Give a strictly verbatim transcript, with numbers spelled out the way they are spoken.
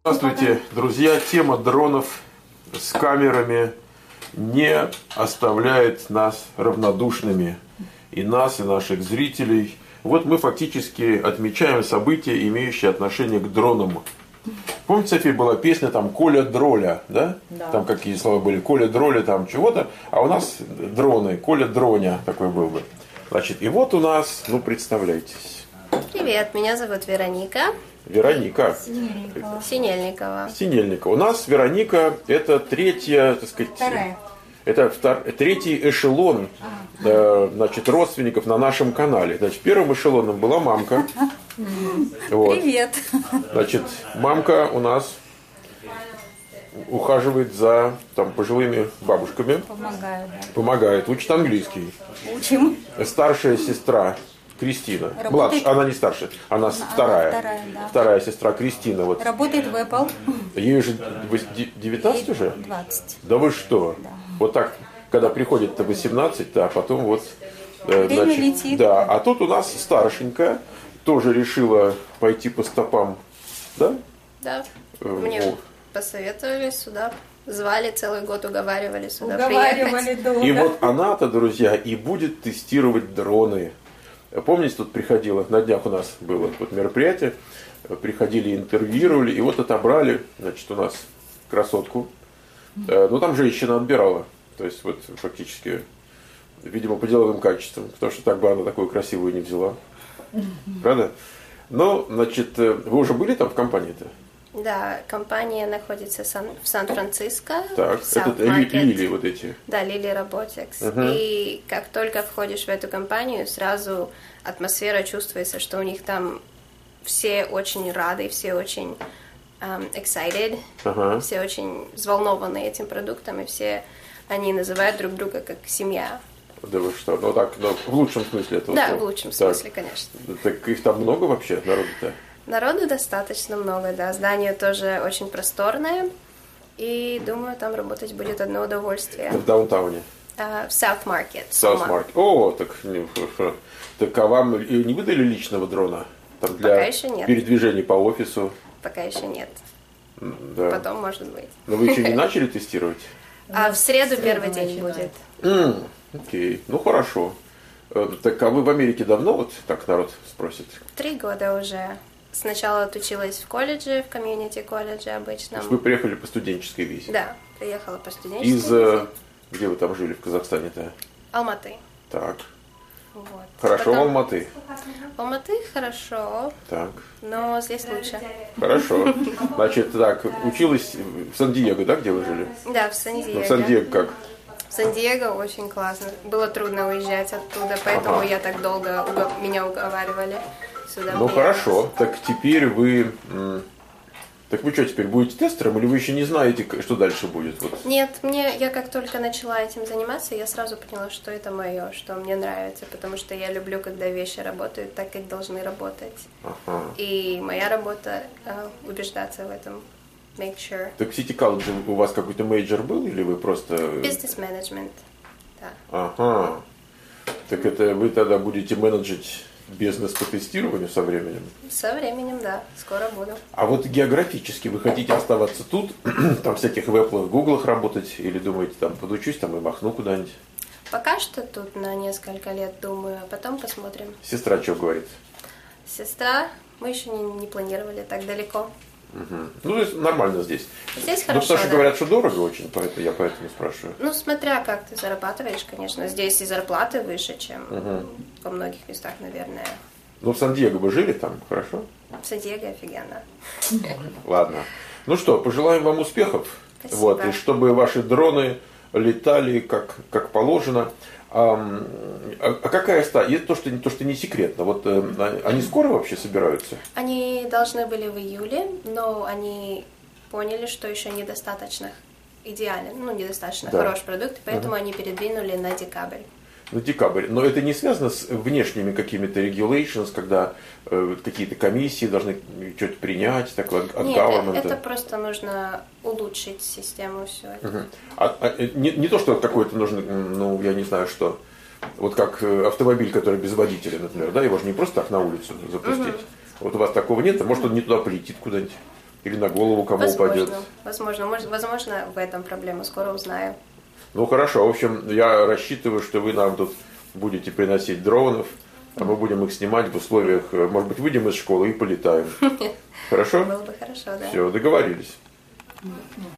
Здравствуйте, друзья! Тема дронов с камерами не оставляет нас равнодушными. И нас, и наших зрителей. Вот мы фактически отмечаем события, имеющие отношение к дронам. Помните, София, была песня там «Коля Дроля», да? Да. Там какие слова были? «Коля Дроля» там чего-то. А у нас дроны, «Коля Дроня» такой был бы. Значит, и вот у нас, ну, представляйтесь. Привет, меня зовут Вероника. Вероника. Синельникова. Синельникова. Синельникова. У нас Вероника – это третья, так сказать, Вторая. это втор, третий эшелон э, значит, родственников на нашем канале. Значит, первым эшелоном была мамка. Вот. Привет. Значит, мамка у нас ухаживает за там, пожилыми бабушками. Помогаю, да. Помогает, учит английский. Учим. Старшая сестра Кристина. Работает- Младшая, она не старшая, она вторая. вторая, да. Вторая сестра Кристина. Вот. Работает в Apple. Ей уже девятнадцать уже? двадцать. Да вы что? Да. Вот так, когда приходит-то восемнадцать, да, а потом вот... э, Время летит. Да, а тут у нас старшенькая тоже решила пойти по стопам, да? Да, Э, мне вот. посоветовали сюда, звали целый год, уговаривали сюда Уговаривали приехать. долго. И вот она-то, друзья, и будет тестировать дроны. Помните, тут приходила, на днях у нас было вот мероприятие, приходили, интервьюировали, и вот отобрали, значит, у нас красотку. Э, Ну, там женщина отбирала, то есть, вот, фактически, видимо, по деловым качествам, потому что так бы она такую красивую не взяла. Правда? Ну, значит, э, вы уже были там в компании-то? Да, компания находится в Сан- в Сан-Франциско, Так, в это South ли- Market. лилии вот эти. Да, Lily Robotics. Мгм. И как только входишь в эту компанию, сразу атмосфера чувствуется, что у них там все очень рады, все очень um, excited, Ага. все очень взволнованы этим продуктом, и все они называют друг друга как семья. Да вы что? Ну так, ну, в лучшем смысле этого Да, слова. в лучшем Так. смысле, конечно. Так их там много вообще, народу-то? Народу достаточно много, да. Здание тоже очень просторное. И думаю, там работать будет одно удовольствие. В даунтауне? А, в South Market. South Сома. Market. О, так, не- хорошо. Так а вам и не выдали личного дрона? Там для Пока еще нет. передвижений по офису? Пока еще нет. Да. Потом, может быть. Но вы еще не начали тестировать? А в среду среду первый день начинают. будет. М, Окей, ну хорошо. Э, Так а вы в Америке давно, вот так народ спросит? Три года уже. Сначала отучилась в колледже, в комьюнити-колледже То обычном. есть вы приехали по студенческой визе? Да, приехала по студенческой Из... э, визе. Где вы там жили в Казахстане-то? Алматы. Так. Вот. Хорошо, Потом- в Алматы? В Алматы хорошо, Так. но здесь лучше. Хорошо. Значит, так, училась в Сан-Диего, да, где вы жили? Да, в Ну, Сан-Диего. в Сан-Диего как? В Сан-Диего очень классно. Было трудно уезжать оттуда, поэтому Ага. я так долго уго- меня уговаривали сюда Ну приехать. хорошо, так теперь вы... м, Так вы что, теперь будете тестером, или вы еще не знаете, к- что дальше будет? Вот. Нет, мне я как только начала этим заниматься, я сразу поняла, что это мое, что мне нравится, потому что я люблю, когда вещи работают так, как должны работать. Ага. И моя работа э, убеждаться в этом, make sure. Так в City College у вас какой-то мейджор был, или вы просто... Business management, да. Ага. Так это вы тогда будете менеджить бизнес по тестированию со временем? Со временем, да, скоро буду. А вот географически вы хотите оставаться тут, там всяких в Apple, Гуглах работать, или думаете, там подучусь, там и махну куда-нибудь? Пока что тут на несколько лет думаю, а потом посмотрим. Сестра что говорит? Сестра, мы еще не, не планировали так далеко. Мгм. Ну, то есть нормально здесь. Здесь Ну, хорошо, потому что да. говорят, что дорого очень, поэтому я поэтому спрашиваю. Ну, смотря как ты зарабатываешь, конечно. Здесь и зарплаты выше, чем Мгм. во многих местах, наверное. Ну, в Сан-Диего вы жили там, хорошо? В Сан-Диего офигенно. Ладно. Ну что, пожелаем вам успехов. Спасибо. Вот, и чтобы ваши дроны летали как, как положено. А, а какая стадия? Это то, что, то, что не секретно. Вот э, они скоро вообще собираются? Они должны были в июле, но они поняли, что еще недостаточно идеален, ну, недостаточно Да. хороший продукт, и поэтому они передвинули на декабрь. На декабрь. Но это не связано с внешними какими-то regulations, когда э, какие-то комиссии должны что-то принять, такое от Нет, government? это просто нужно улучшить систему всю эту. Мгм. А, а, э, не, не то, что какое-то нужно, м, ну, я не знаю, что. Вот как э, автомобиль, который без водителя, например, да, его же не просто так на улицу запустить. Вот у вас такого нет, а может он не туда полетит куда-нибудь. или на голову кому Возможно, упадет. возможно, может, возможно, в этом проблема, скоро узнаю. Ну хорошо, в общем, я рассчитываю, что вы нам тут будете приносить дронов, а мы будем их снимать в условиях, может быть, выйдем из школы и полетаем. Хорошо? Было бы хорошо, да. Все, договорились.